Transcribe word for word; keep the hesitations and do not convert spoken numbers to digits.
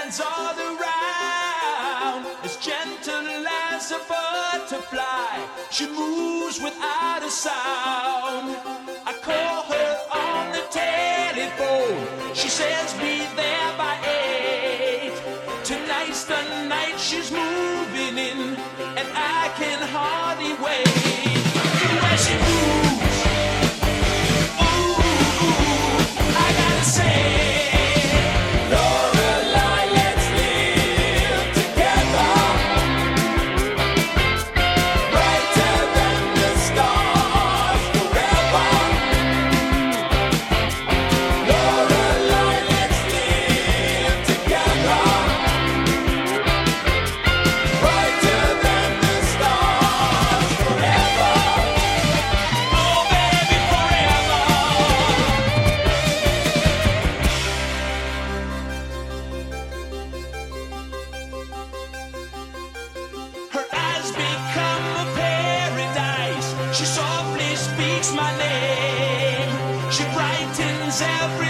hands all around, as gentle as a butterfly. She moves without a sound. I call her on the telephone. She says be there by eight. Tonight's the night she's moving in, and I can hardly wait. Where she moves, ooh, ooh, I gotta say. She softly speaks my name. She brightens every